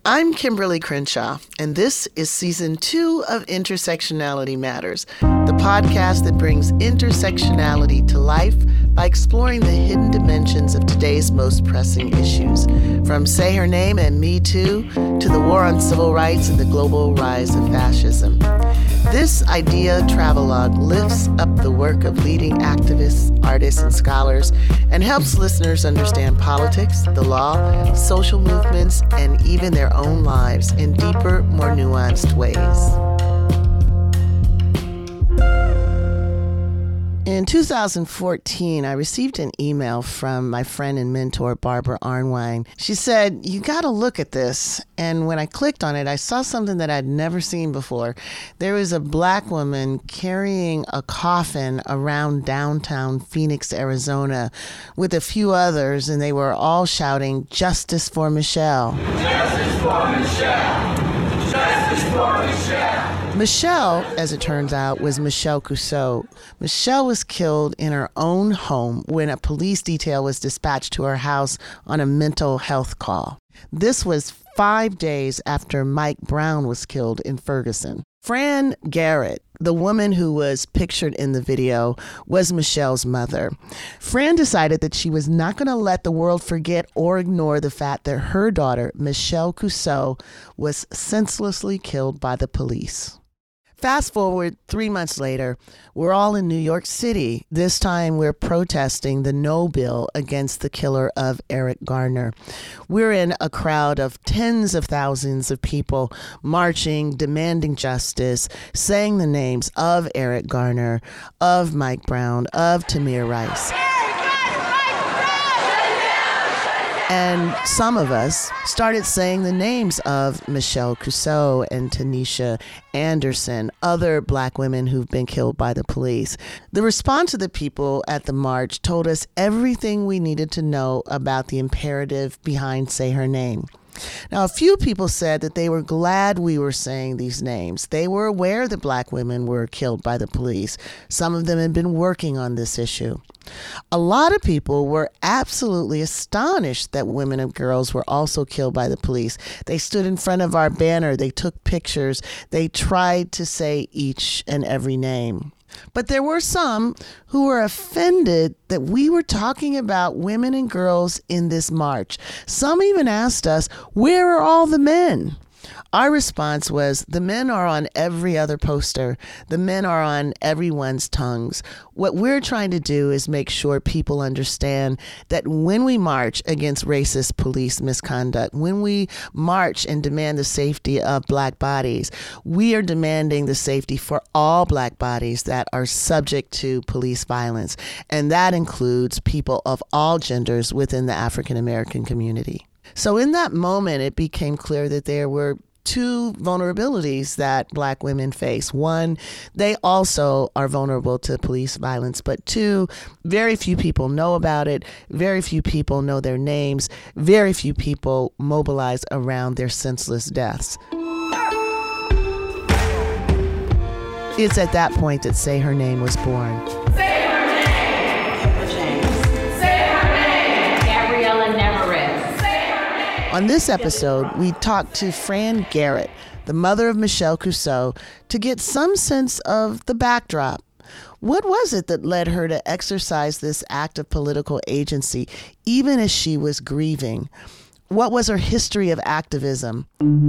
I'm Kimberly Crenshaw, and this is Season 2 of Intersectionality Matters, the podcast that brings intersectionality to life by exploring the hidden dimensions of today's most pressing issues, from Say Her Name and Me Too to the war on civil rights and the global rise of fascism. This idea travelogue lifts up the work of leading activists, artists, and scholars and helps listeners understand politics, the law, social movements, and even their own lives in deeper, more nuanced ways. In 2014, I received an email from my friend and mentor, Barbara Arnwine. She said, "You got to look at this." And when I clicked on it, I saw something that I'd never seen before. There was a Black woman carrying a coffin around downtown Phoenix, Arizona, with a few others, and they were all shouting, "Justice for Michelle." Justice for Michelle. Justice for Michelle. Michelle, as it turns out, was Michelle Cusseaux. Michelle was killed in her own home when a police detail was dispatched to her house on a mental health call. This was 5 days after Mike Brown was killed in Ferguson. Fran Garrett, the woman who was pictured in the video, was Michelle's mother. Fran decided that she was not going to let the world forget or ignore the fact that her daughter, Michelle Cusseaux, was senselessly killed by the police. Fast forward 3 months later, we're all in New York City. This time we're protesting the no bill against the killer of Eric Garner. We're in a crowd of tens of thousands of people marching, demanding justice, saying the names of Eric Garner, of Mike Brown, of Tamir Rice. And some of us started saying the names of Michelle Cusseaux and Tanisha Anderson, other Black women who've been killed by the police. The response of the people at the march told us everything we needed to know about the imperative behind Say Her Name. Now, a few people said that they were glad we were saying these names. They were aware that Black women were killed by the police. Some of them had been working on this issue. A lot of people were absolutely astonished that women and girls were also killed by the police. They stood in front of our banner. They took pictures. They tried to say each and every name. But there were some who were offended that we were talking about women and girls in this march. Some even asked us, "Where are all the men?" Our response was, the men are on every other poster. The men are on everyone's tongues. What we're trying to do is make sure people understand that when we march against racist police misconduct, when we march and demand the safety of Black bodies, we are demanding the safety for all Black bodies that are subject to police violence. And that includes people of all genders within the African American community. So in that moment, it became clear that there were two vulnerabilities that Black women face. One, they also are vulnerable to police violence, but two, very few people know about it. Very few people know their names. Very few people mobilize around their senseless deaths. It's at that point that Say Her Name was born. Say her name! Say her name! Gabriella Navarrete. On this episode, we talked to Fran Garrett, the mother of Michelle Cusseaux, to get some sense of the backdrop. What was it that led her to exercise this act of political agency, even as she was grieving? What was her history of activism?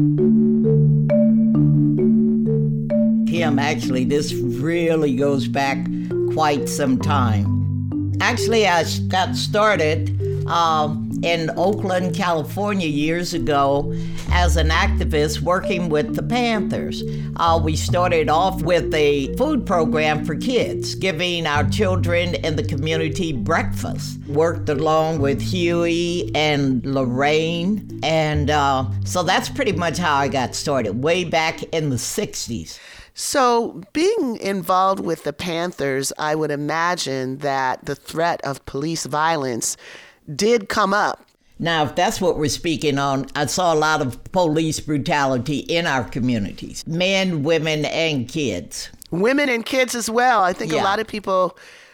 Kim, actually, this really goes back quite some time. Actually, I got started in Oakland, California years ago as an activist working with the Panthers. We started off with a food program for kids, giving our children in the community breakfast. Worked along with Huey and Lorraine. And so that's pretty much how I got started, way back in the 60s. So being involved with the Panthers, I would imagine that the threat of police violence did come up. Now, if that's what we're speaking on, I saw a lot of police brutality in our communities. Men, women, and kids. Women and kids as well. I think a lot of people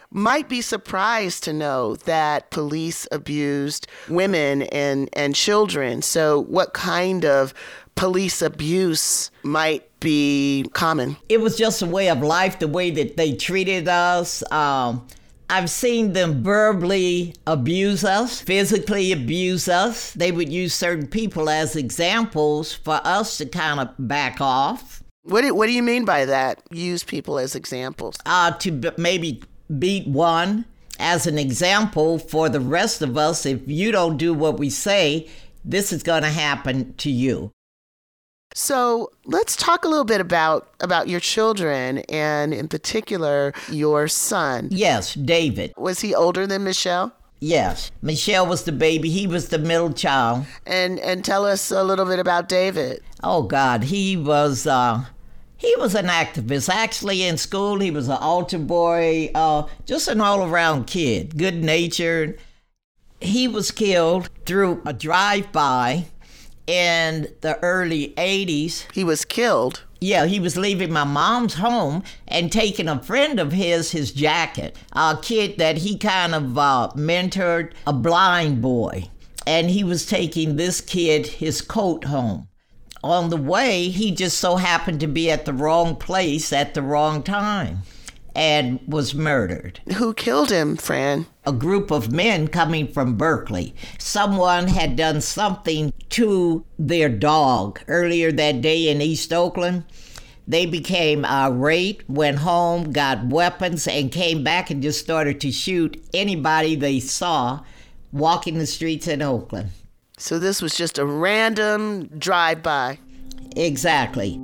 might be surprised to know that police abused women and children. So what kind of police abuse might be common? It was just a way of life, the way that they treated us. I've seen them verbally abuse us, physically abuse us. They would use certain people as examples for us to kind of back off. What do you mean by that? Use people as examples? Maybe beat one as an example for the rest of us. If you don't do what we say, this is going to happen to you. So let's talk a little bit about your children, and in particular, your son. Yes, David. Was he older than Michelle? Yes. Michelle was the baby. He was the middle child. And tell us a little bit about David. Oh, God. He was an activist. Actually, in school, he was an altar boy, just an all-around kid, good-natured. He was killed through a drive-by in the early 80s. He was killed? Yeah, he was leaving my mom's home and taking a friend of his jacket, a kid that he kind of mentored, a blind boy. And he was taking this kid his coat home. On the way, he just so happened to be at the wrong place at the wrong time and was murdered. Who killed him, Fran? A group of men coming from Berkeley. Someone had done something to their dog earlier that day in East Oakland. They became irate, went home, got weapons, and came back and just started to shoot anybody they saw walking the streets in Oakland. So this was just a random drive-by. Exactly.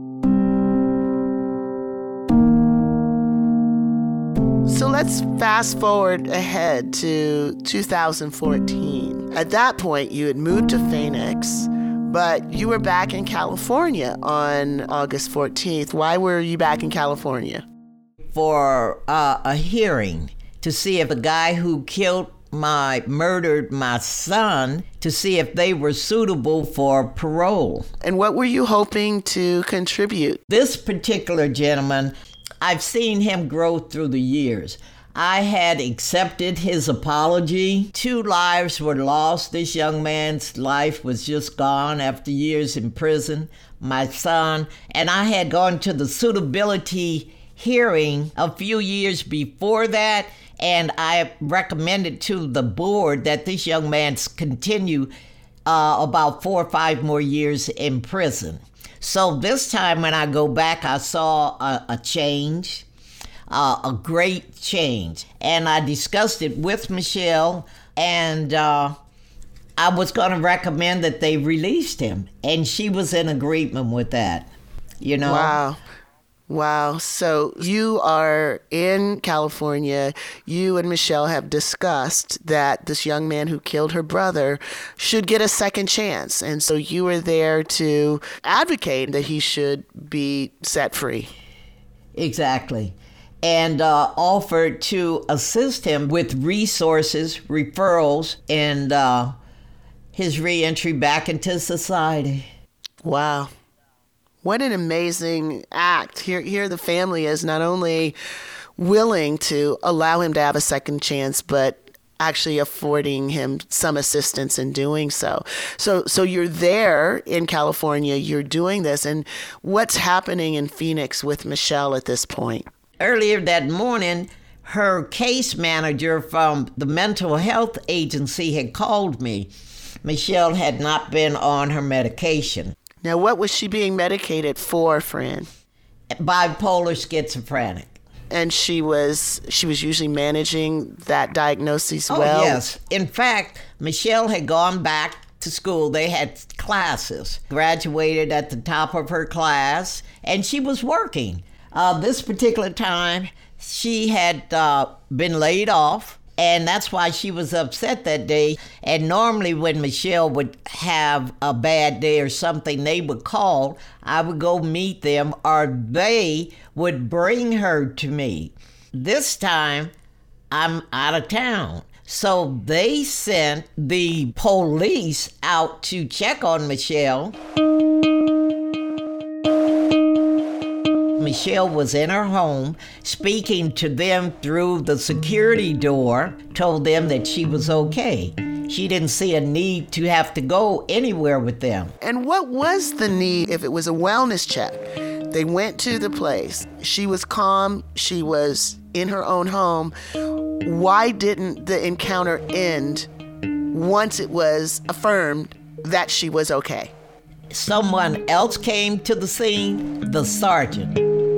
So let's fast forward ahead to 2014. At that point, you had moved to Phoenix, but you were back in California on August 14th. Why were you back in California? For a hearing to see if the guy who murdered my son, to see if they were suitable for parole. And what were you hoping to contribute? This particular gentleman, I've seen him grow through the years. I had accepted his apology. 2 lives were lost. This young man's life was just gone after years in prison. My son, and I had gone to the suitability hearing a few years before that, and I recommended to the board that this young man continue about 4 or 5 more years in prison. So this time when I go back, I saw a change, a great change. And I discussed it with Michelle, and I was going to recommend that they released him. And she was in agreement with that, you know. Wow. So you are in California. You and Michelle have discussed that this young man who killed her brother should get a second chance. And so you were there to advocate that he should be set free. Exactly. And offered to assist him with resources, referrals, and his reentry back into society. Wow. What an amazing act. Here the family is not only willing to allow him to have a second chance, but actually affording him some assistance in doing so. So you're there in California, you're doing this, and what's happening in Phoenix with Michelle at this point? Earlier that morning, her case manager from the mental health agency had called me. Michelle had not been on her medication. Now, what was she being medicated for, Fran? Bipolar schizophrenic. And she was usually managing that diagnosis well? Oh, yes. In fact, Michelle had gone back to school. They had classes. Graduated at the top of her class, and she was working. This particular time, she had been laid off. And that's why she was upset that day. And normally when Michelle would have a bad day or something, they would call. I would go meet them, or they would bring her to me. This time, I'm out of town. So they sent the police out to check on Michelle. Michelle was in her home speaking to them through the security door, told them that she was okay. She didn't see a need to have to go anywhere with them. And what was the need if it was a wellness check? They went to the place. She was calm. She was in her own home. Why didn't the encounter end once it was affirmed that she was okay? Someone else came to the scene, the sergeant.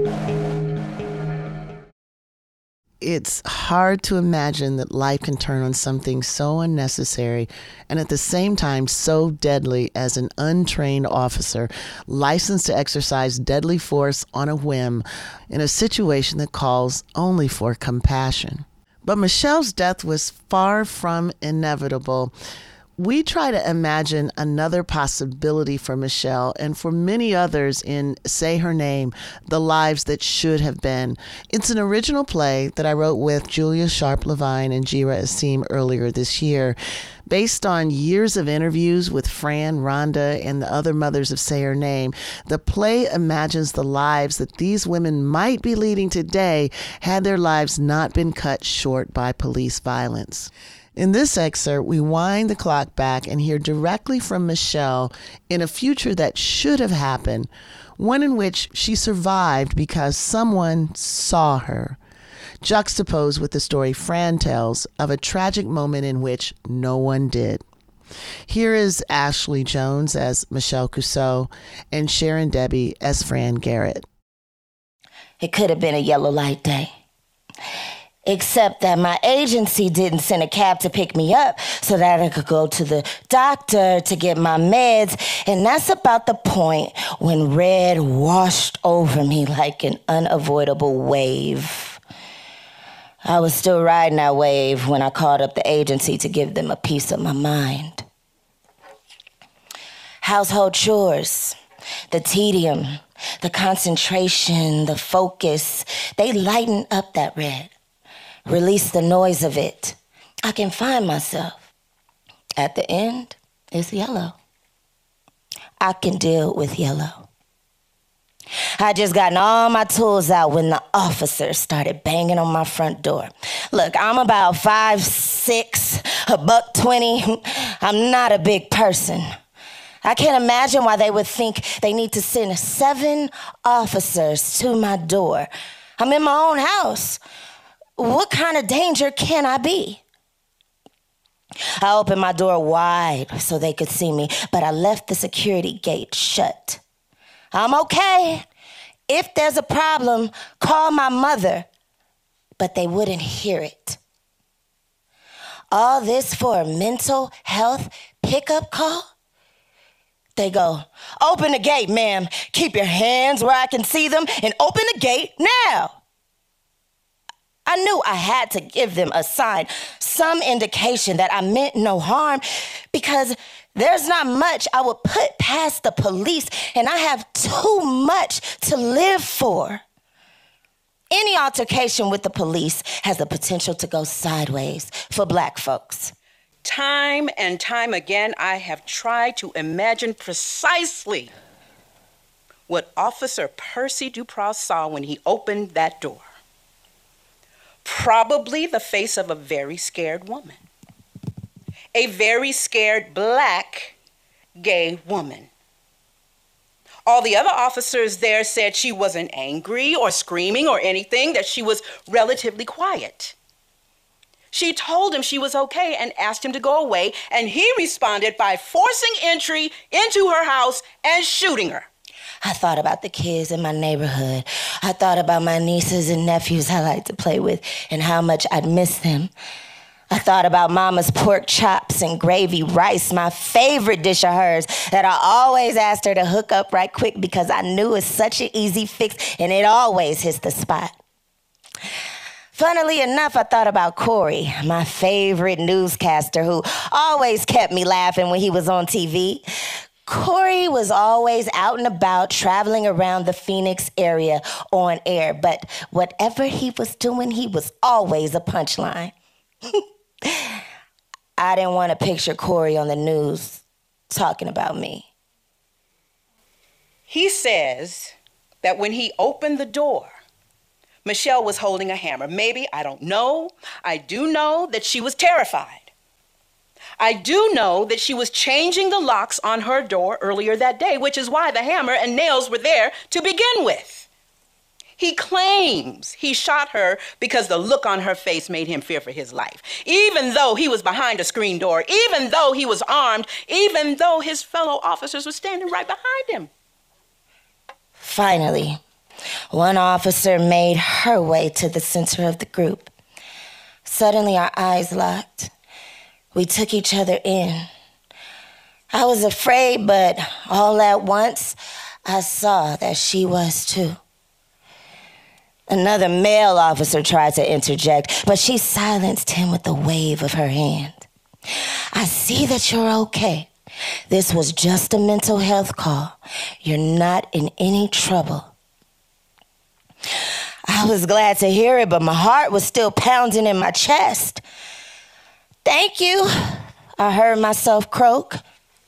It's hard to imagine that life can turn on something so unnecessary and at the same time so deadly as an untrained officer licensed to exercise deadly force on a whim in a situation that calls only for compassion. But Michelle's death was far from inevitable. We try to imagine another possibility for Michelle and for many others in Say Her Name, The Lives That Should Have Been. It's an original play that I wrote with Julia Sharp-Levine and Jira Asim earlier this year. Based on years of interviews with Fran, Rhonda, and the other mothers of Say Her Name, the play imagines the lives that these women might be leading today had their lives not been cut short by police violence. In this excerpt, we wind the clock back and hear directly from Michelle in a future that should have happened, one in which she survived because someone saw her, juxtaposed with the story Fran tells of a tragic moment in which no one did. Here is Ashley Jones as Michelle Cusseau and Sharon Debbie as Fran Garrett. It could have been a yellow light day. Except that my agency didn't send a cab to pick me up so that I could go to the doctor to get my meds. And that's about the point when red washed over me like an unavoidable wave. I was still riding that wave when I called up the agency to give them a piece of my mind. Household chores, the tedium, the concentration, the focus, they lighten up that red. Release the noise of it. I can find myself. At the end, it's yellow. I can deal with yellow. I just gotten all my tools out when the officers started banging on my front door. Look, I'm about 5'6", $120. I'm not a big person. I can't imagine why they would think they need to send 7 officers to my door. I'm in my own house. What kind of danger can I be? I opened my door wide so they could see me, but I left the security gate shut. I'm okay. If there's a problem, call my mother. But they wouldn't hear it. All this for a mental health pickup call? They go, open the gate, ma'am. Keep your hands where I can see them and open the gate now. I knew I had to give them a sign, some indication that I meant no harm, because there's not much I would put past the police, and I have too much to live for. Any altercation with the police has the potential to go sideways for Black folks. Time and time again, I have tried to imagine precisely what Officer Percy Dupross saw when he opened that door. Probably the face of a very scared woman. A very scared Black gay woman. All the other officers there said she wasn't angry or screaming or anything, that she was relatively quiet. She told him she was okay and asked him to go away, and he responded by forcing entry into her house and shooting her. I thought about the kids in my neighborhood. I thought about my nieces and nephews I like to play with and how much I'd miss them. I thought about Mama's pork chops and gravy rice, my favorite dish of hers that I always asked her to hook up right quick because I knew it's such an easy fix and it always hits the spot. Funnily enough, I thought about Corey, my favorite newscaster who always kept me laughing when he was on TV. Corey was always out and about, traveling around the Phoenix area on air, but whatever he was doing, he was always a punchline. I didn't want to picture Corey on the news talking about me. He says that when he opened the door, Michelle was holding a hammer. Maybe, I don't know. I do know that she was terrified. I do know that she was changing the locks on her door earlier that day, which is why the hammer and nails were there to begin with. He claims he shot her because the look on her face made him fear for his life. Even though he was behind a screen door, even though he was armed, even though his fellow officers were standing right behind him. Finally, one officer made her way to the center of the group. Suddenly, our eyes locked. We took each other in. I was afraid, but all at once, I saw that she was too. Another male officer tried to interject, but she silenced him with a wave of her hand. I see that you're okay. This was just a mental health call. You're not in any trouble. I was glad to hear it, but my heart was still pounding in my chest. Thank you, I heard myself croak.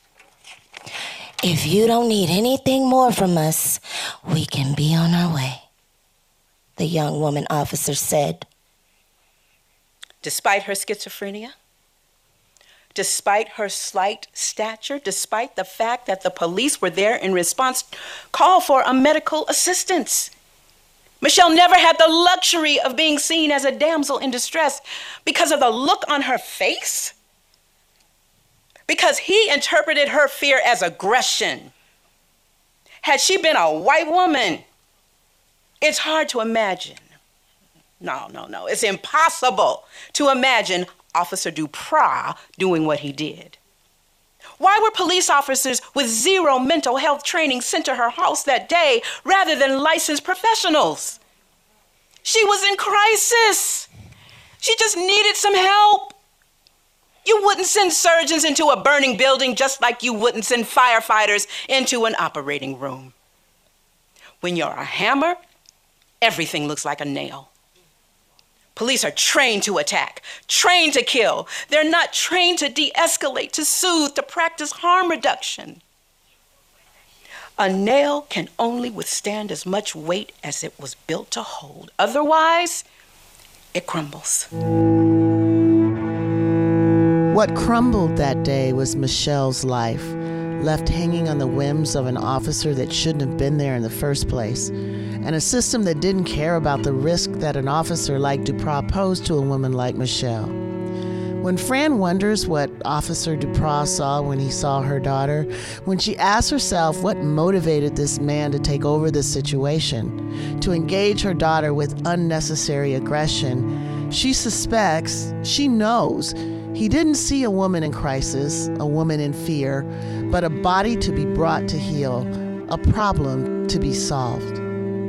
If you don't need anything more from us, we can be on our way, the young woman officer said. Despite her schizophrenia, despite her slight stature, despite the fact that the police were there in response, call for a medical assistance. Michelle never had the luxury of being seen as a damsel in distress because of the look on her face, because he interpreted her fear as aggression. Had she been a white woman, it's hard to imagine. No. It's impossible to imagine Officer Dupras doing what he did. Why were police officers with zero mental health training sent to her house that day rather than licensed professionals? She was in crisis. She just needed some help. You wouldn't send surgeons into a burning building just like you wouldn't send firefighters into an operating room. When you're a hammer, everything looks like a nail. Police are trained to attack, trained to kill. They're not trained to de-escalate, to soothe, to practice harm reduction. A nail can only withstand as much weight as it was built to hold. Otherwise, it crumbles. What crumbled that day was Michelle's life, left hanging on the whims of an officer that shouldn't have been there in the first place, and a system that didn't care about the risk that an officer like Dupras posed to a woman like Michelle. When Fran wonders what Officer Dupras saw when he saw her daughter, when she asks herself what motivated this man to take over this situation, to engage her daughter with unnecessary aggression, she suspects, she knows, he didn't see a woman in crisis, a woman in fear, but a body to be brought to heal, a problem to be solved.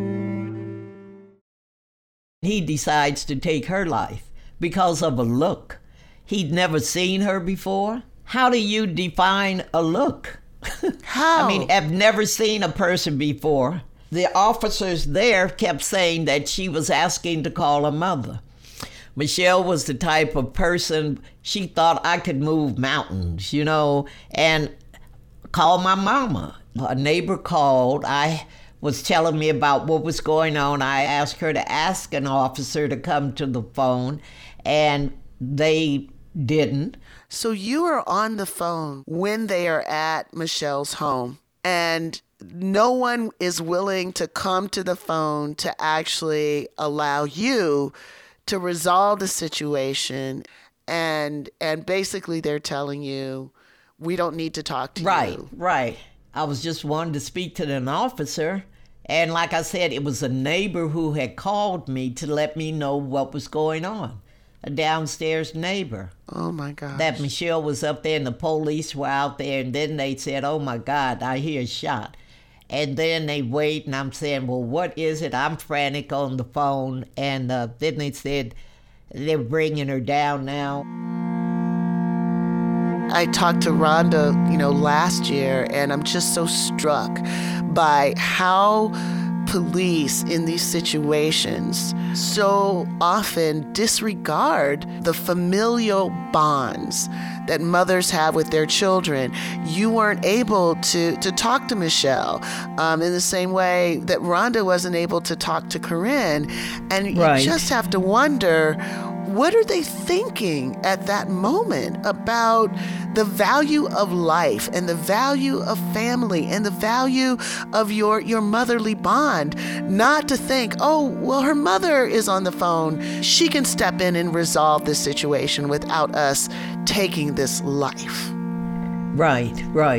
He decides to take her life because of a look. He'd never seen her before. How do you define a look? How? I mean, I've never seen a person before. The officers there kept saying that she was asking to call her mother. Michelle was the type of person, she thought I could move mountains, and call my mama. A neighbor called. I was telling me about what was going on. I asked her to ask an officer to come to the phone, and they didn't. So you are on the phone when they are at Michelle's home, and no one is willing to come to the phone to actually allow you to resolve the situation, and basically they're telling you, we don't need to talk to you. Right. I was just wanting to speak to an officer, and like I said, it was a neighbor who had called me to let me know what was going on. A downstairs neighbor. Oh my God. That Michelle was up there and the police were out there, and then they said, oh my God, I hear a shot. And then they wait, and I'm saying, well, what is it? I'm frantic on the phone. And then they said they're bringing her down now. I talked to Rhonda, last year, and I'm just so struck by how police in these situations so often disregard the familial bonds that mothers have with their children. You weren't able to talk to Michelle in the same way that Rhonda wasn't able to talk to Corinne. And you just have to wonder, what are they thinking at that moment about the value of life and the value of family and the value of your motherly bond? Not to think, oh, well, her mother is on the phone. She can step in and resolve this situation without us taking this life. Right.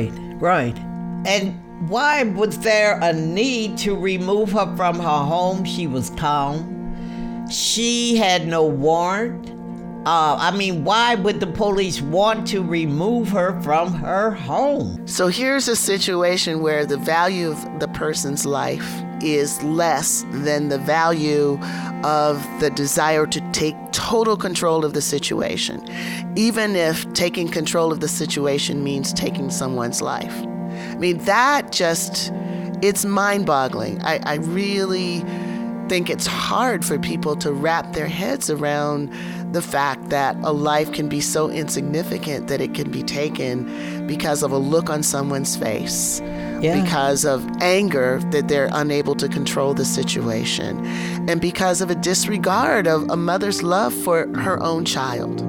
And why was there a need to remove her from her home? She was calm. She had no warrant. Why would the police want to remove her from her home? So here's a situation where the value of the person's life is less than the value of the desire to take total control of the situation, even if taking control of the situation means taking someone's life. I mean, it's mind-boggling. I really think it's hard for people to wrap their heads around the fact that a life can be so insignificant that it can be taken because of a look on someone's face, because of anger that they're unable to control the situation, and because of a disregard of a mother's love for her own child.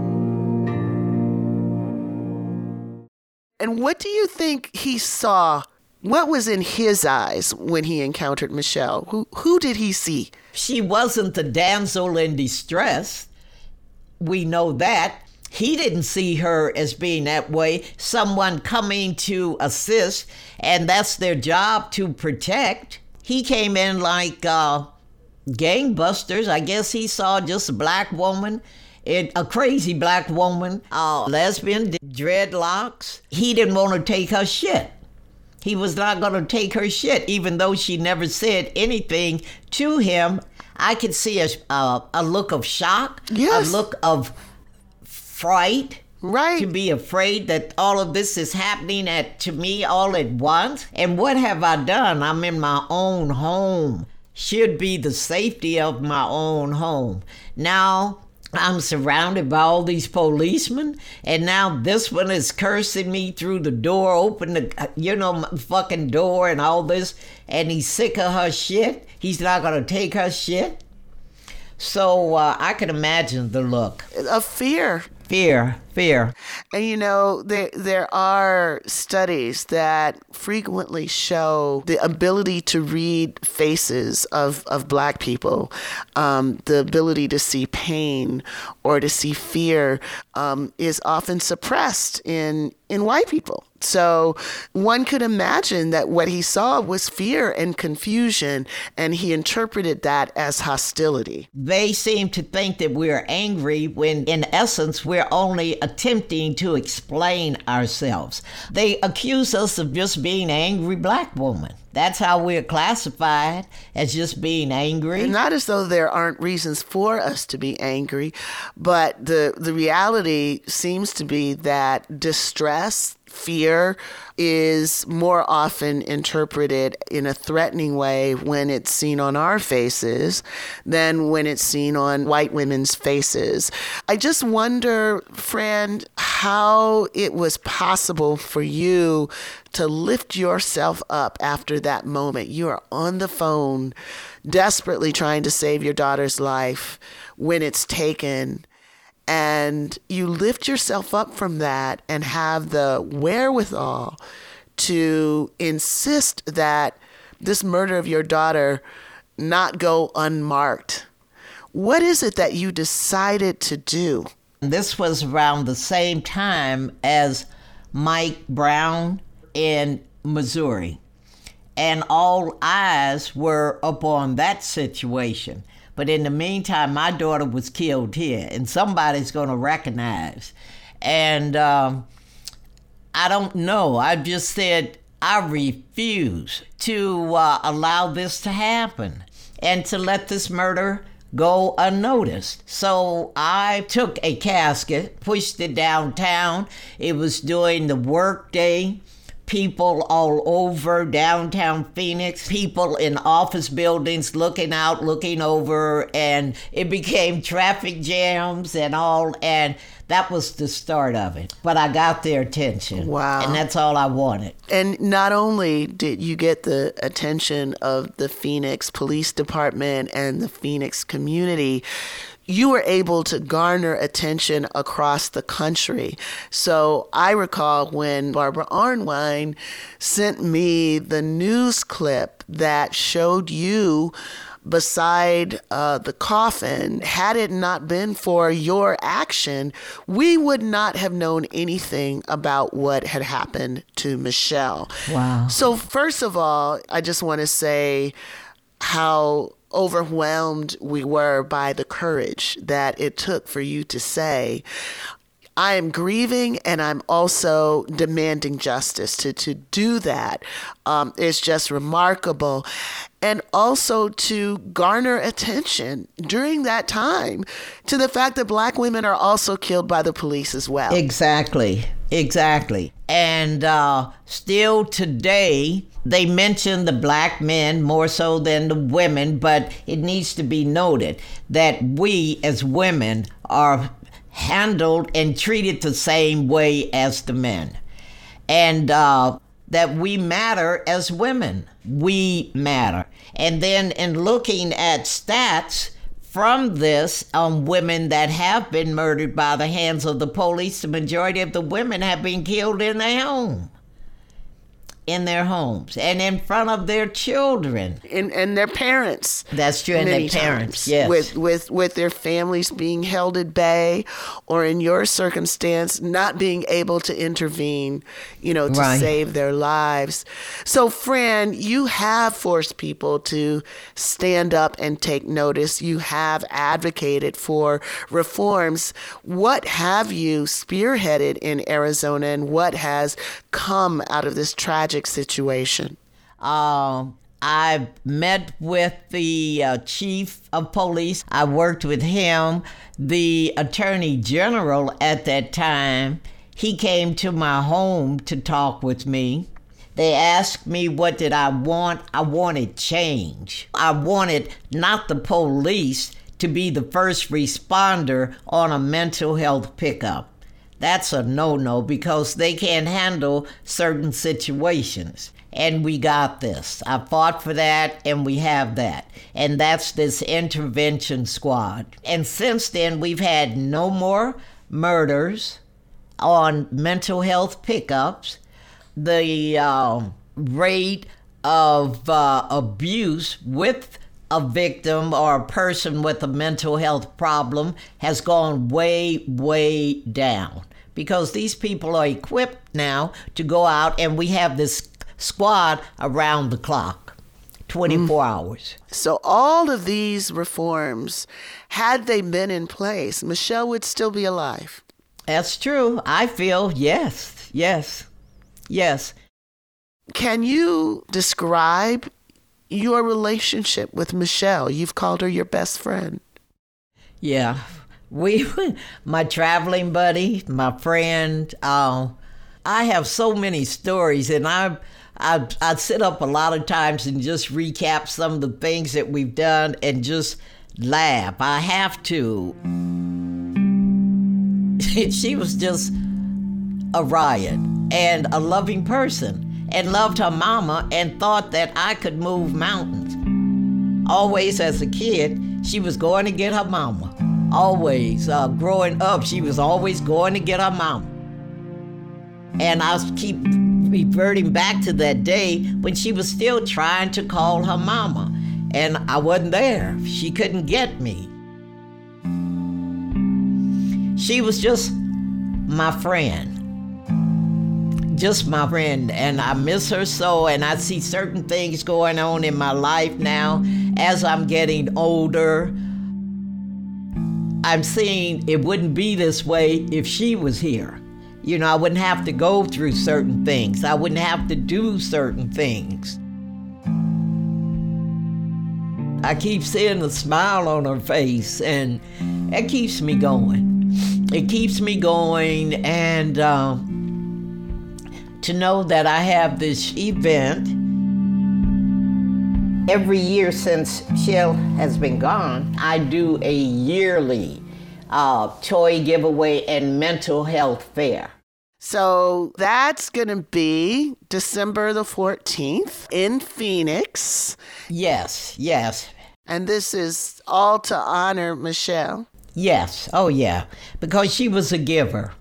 And what do you think he saw? What was in his eyes when he encountered Michelle? Who did he see? She wasn't the damsel in distress. We know that. He didn't see her as being that way. Someone coming to assist, and that's their job, to protect. He came in like gangbusters. I guess he saw just a black woman, a crazy black woman, lesbian, dreadlocks. He didn't want to take her shit. He was not going to take her shit, even though she never said anything to him. I could see a look of shock, a look of fright, to be afraid that all of this is happening to me all at once. And what have I done? I'm in my own home. Should be the safety of my own home. Now I'm surrounded by all these policemen, and now this one is cursing me through the door, open the, fucking door and all this, and he's sick of her shit. He's not going to take her shit. So I can imagine the look. Of fear. Fear. And there are studies that frequently show the ability to read faces of black people, the ability to see pain or to see fear is often suppressed in white people. So one could imagine that what he saw was fear and confusion, and he interpreted that as hostility. They seem to think that we're angry when, in essence, we're only attempting to explain ourselves. They accuse us of just being angry black women. That's how we're classified, as just being angry. And not as though there aren't reasons for us to be angry, but the reality seems to be that distress, fear, is more often interpreted in a threatening way when it's seen on our faces than when it's seen on white women's faces. I just wonder, friend, how it was possible for you to lift yourself up after that moment. You are on the phone, desperately trying to save your daughter's life when it's taken. And you lift yourself up from that and have the wherewithal to insist that this murder of your daughter not go unmarked. What is it that you decided to do? This was around the same time as Mike Brown in Missouri. And all eyes were upon that situation. But in the meantime, my daughter was killed here, and somebody's going to recognize. And I don't know. I just said I refuse to allow this to happen and to let this murder go unnoticed. So I took a casket, pushed it downtown. It was during the workday. People all over downtown Phoenix, people in office buildings looking out, looking over, and it became traffic jams and all. And that was the start of it. But I got their attention. Wow. And that's all I wanted. And not only did you get the attention of the Phoenix Police Department and the Phoenix community, you were able to garner attention across the country. So I recall when Barbara Arnwine sent me the news clip that showed you beside the coffin. Had it not been for your action, we would not have known anything about what had happened to Michelle. Wow. So first of all, I just want to say how overwhelmed we were by the courage that it took for you to say, I am grieving and I'm also demanding justice. To do that is just remarkable. And also to garner attention during that time to the fact that Black women are also killed by the police as well. Exactly. And still today, they mention the Black men more so than the women, but it needs to be noted that we as women are handled and treated the same way as the men. And that we matter as women. We matter. And then in looking at stats from this on women that have been murdered by the hands of the police, the majority of the women have been killed in their home. In their homes and in front of their children. And their parents. That's true, and their parents, yes. With With their families being held at bay, or in your circumstance, not being able to intervene, to Right. save their lives. So, Fran, you have forced people to stand up and take notice. You have advocated for reforms. What have you spearheaded in Arizona, and what has come out of this tragic situation? I met with the chief of police. I worked with him. The attorney general at that time, he came to my home to talk with me. They asked me what did I want. I wanted change. I wanted not the police to be the first responder on a mental health pickup. That's a no-no because they can't handle certain situations. And we got this. I fought for that, and we have that. And that's this intervention squad. And since then, we've had no more murders on mental health pickups. The rate of abuse with a victim or a person with a mental health problem has gone way, way down. Because these people are equipped now to go out, and we have this squad around the clock, 24 hours. So all of these reforms, had they been in place, Michelle would still be alive. That's true. I feel yes. Can you describe your relationship with Michelle? You've called her your best friend. Yeah. My traveling buddy, my friend. I have so many stories, and I sit up a lot of times and just recap some of the things that we've done and just laugh. I have to. She was just a riot and a loving person, and loved her mama and thought that I could move mountains. Always as a kid, she was going to get her mama. Always. Growing up, she was always going to get her mama. And I keep reverting back to that day when she was still trying to call her mama. And I wasn't there. She couldn't get me. She was just my friend. Just my friend. And I miss her so, and I see certain things going on in my life now as I'm getting older. I'm seeing it wouldn't be this way if she was here. I wouldn't have to go through certain things. I wouldn't have to do certain things. I keep seeing the smile on her face, and it keeps me going. It keeps me going, and to know that I have this event every year since Michelle has been gone. I do a yearly toy giveaway and mental health fair. So that's going to be December the 14th in Phoenix. Yes. And this is all to honor Michelle. Yes. Oh, yeah. Because she was a giver.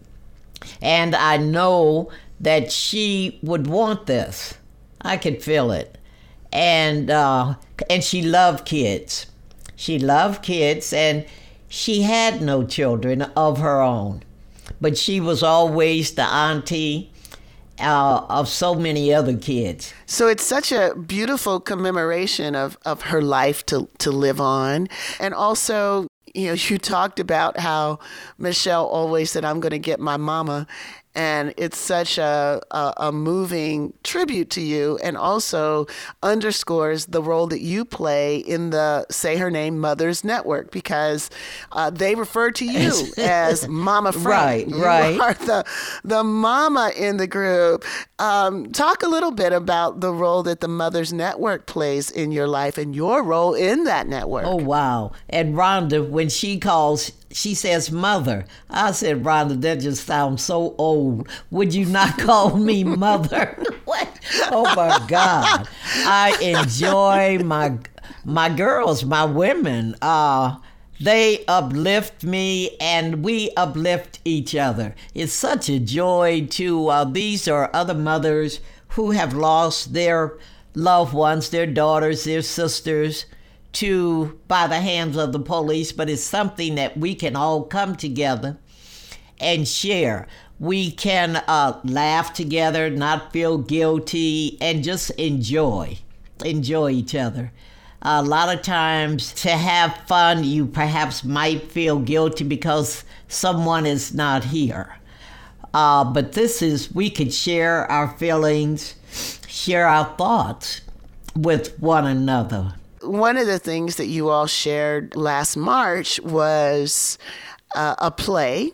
And I know that she would want this. I could feel it. And she loved kids. She loved kids, and she had no children of her own. But she was always the auntie of so many other kids. So it's such a beautiful commemoration of her life to live on. And also, you talked about how Michelle always said, I'm going to get my mama. And it's such a moving tribute to you, and also underscores the role that you play in the Say Her Name Mothers Network, because they refer to you as Mama Frank. Right. You are the mama in the group. Talk a little bit about the role that the Mothers Network plays in your life and your role in that network. Oh, wow. And Rhonda, when she calls, she says, Mother. I said, Rhonda, that just sounds so old. Would you not call me Mother? What? Oh, my God. I enjoy my girls, my women. They uplift me, and we uplift each other. It's such a joy to, these are other mothers who have lost their loved ones, their daughters, their sisters, by the hands of the police, but it's something that we can all come together and share. We can laugh together, not feel guilty, and just enjoy each other. A lot of times to have fun, you perhaps might feel guilty because someone is not here. But we could share our feelings, share our thoughts with one another. One of the things that you all shared last March was a play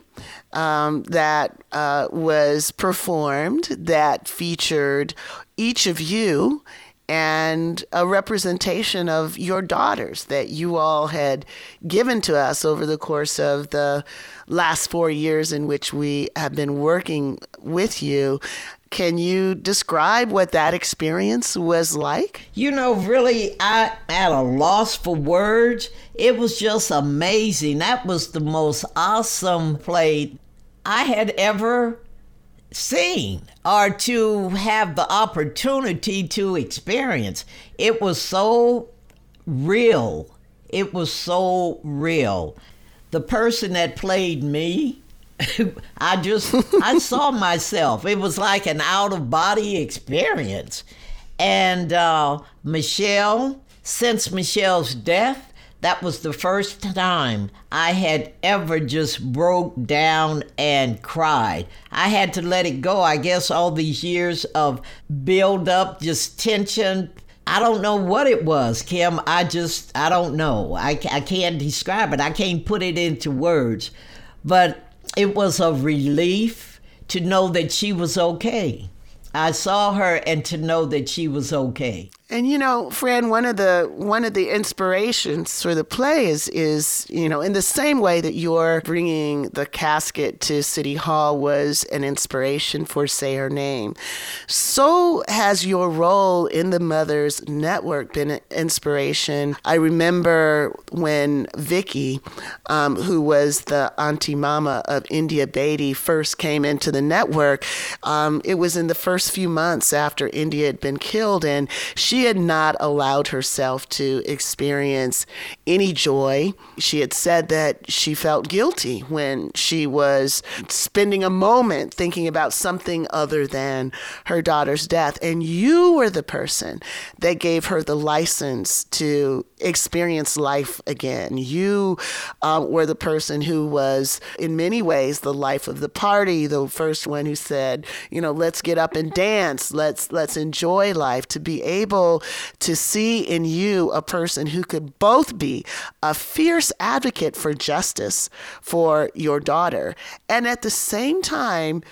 that was performed that featured each of you and a representation of your daughters that you all had given to us over the course of the last 4 years in which we have been working with you. Can you describe what that experience was like? Really, I'm at a loss for words. It was just amazing. That was the most awesome play I had ever seen or to have the opportunity to experience. It was so real. The person that played me, I saw myself. It was like an out-of-body experience. And Michelle, since Michelle's death, that was the first time I had ever just broke down and cried. I had to let it go. I guess all these years of build up, just tension. I don't know what it was, Kim. I don't know. I can't describe it. I can't put it into words. But it was a relief to know that she was okay. I saw her and to know that she was okay. And Fran, one of the inspirations for the play is in the same way that you're bringing the casket to City Hall was an inspiration for Say Her Name, so has your role in the Mothers Network been an inspiration. I remember when Vicky, who was the auntie mama of India Beatty, first came into the network. It was in the first few months after India had been killed, and she had not allowed herself to experience any joy. She had said that she felt guilty when she was spending a moment thinking about something other than her daughter's death. And you were the person that gave her the license to experience life again. You were the person who was, in many ways, the life of the party, the first one who said, let's get up and dance, let's enjoy life. To be able to see in you a person who could both be a fierce advocate for justice for your daughter and at the same time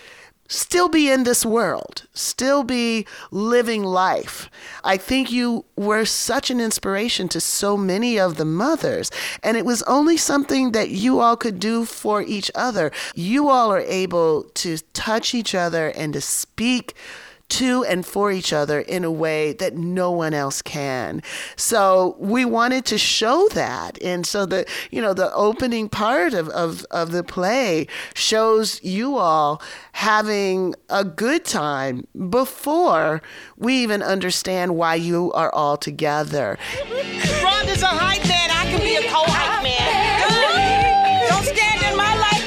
still be in this world, still be living life. I think you were such an inspiration to so many of the mothers, and it was only something that you all could do for each other. You all are able to touch each other and to speak to and for each other in a way that no one else can. So we wanted to show that. And so the opening part of the play shows you all having a good time before we even understand why you are all together. Rhonda's a hype man. I can be a co-hype man. Don't stand in my light,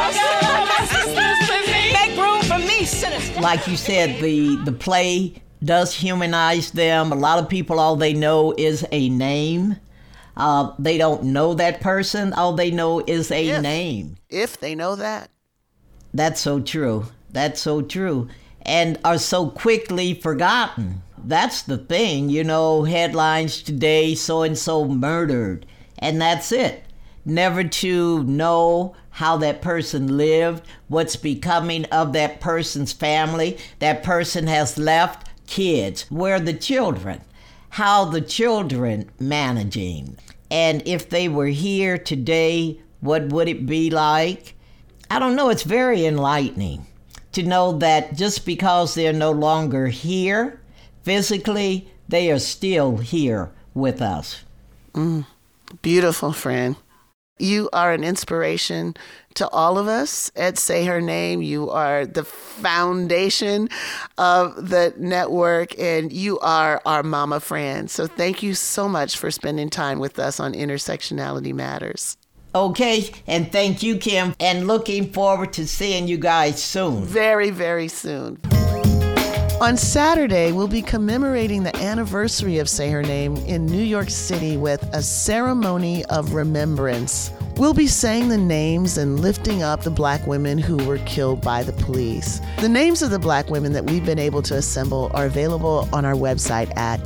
girls. Make room for me, sinister. Like you said, the play does humanize them. A lot of people, all they know is a name. They don't know that person. All they know is a name. If they know that. That's so true. That's so true. And are so quickly forgotten. That's the thing, headlines today, so-and-so murdered. And that's it. Never to know how that person lived, what's becoming of that person's family. That person has left kids. Where are the children? How the children managing? And if they were here today, what would it be like? I don't know. It's very enlightening to know that just because they're no longer here physically, they are still here with us. Beautiful, friend. You are an inspiration to all of us at Say Her Name. You are the foundation of the network, and you are our mama friend. So thank you so much for spending time with us on Intersectionality Matters. Okay, and thank you, Kim, and looking forward to seeing you guys soon. Very, very soon. On Saturday, we'll be commemorating the anniversary of Say Her Name in New York City with a ceremony of remembrance. We'll be saying the names and lifting up the Black women who were killed by the police. The names of the Black women that we've been able to assemble are available on our website at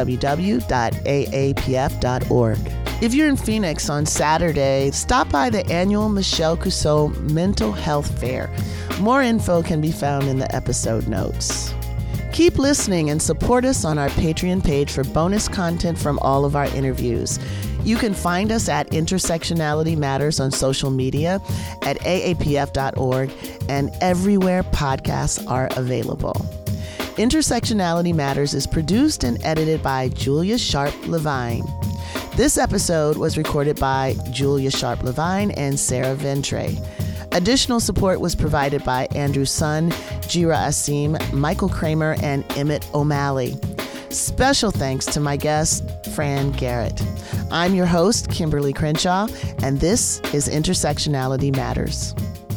www.aapf.org. If you're in Phoenix on Saturday, stop by the annual Michelle Cusseau Mental Health Fair. More info can be found in the episode notes. Keep listening and support us on our Patreon page for bonus content from all of our interviews. You can find us at Intersectionality Matters on social media, at aapf.org, and everywhere podcasts are available. Intersectionality Matters is produced and edited by Julia Sharp Levine. This episode was recorded by Julia Sharp Levine and Sarah Ventre. Additional support was provided by Andrew Sun, Jira Asim, Michael Kramer, and Emmett O'Malley. Special thanks to my guest, Fran Garrett. I'm your host, Kimberly Crenshaw, and this is Intersectionality Matters.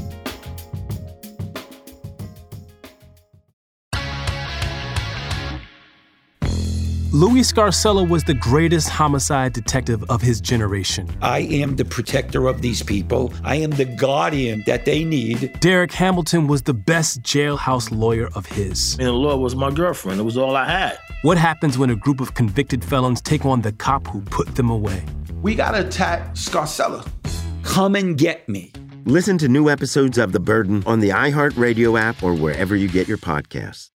Louis Scarcella was the greatest homicide detective of his generation. I am the protector of these people. I am the guardian that they need. Derek Hamilton was the best jailhouse lawyer of his. And the law was my girlfriend. It was all I had. What happens when a group of convicted felons take on the cop who put them away? We gotta attack Scarcella. Come and get me. Listen to new episodes of The Burden on the iHeartRadio app or wherever you get your podcasts.